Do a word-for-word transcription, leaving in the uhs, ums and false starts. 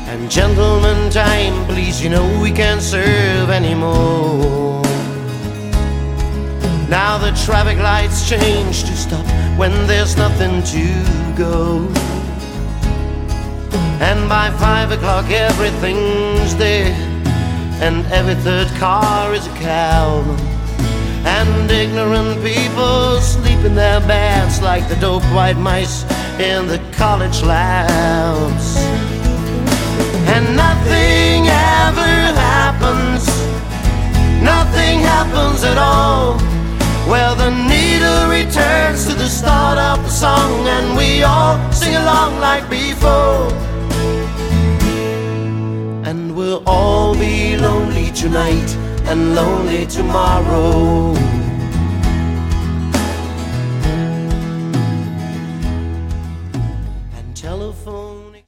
And gentlemen, time, please, you know we can't serve anymore. Now the traffic lights change to stop when there's nothing to go. And by five o'clock everything's dead, and every third car is a cowman. And ignorant people sleep in their beds like the dope white mice in the college labs. And nothing ever happens, nothing happens at all. Well, the needle returns to the start of the song, and we all sing along like before. And we'll all be lonely tonight and lonely tomorrow.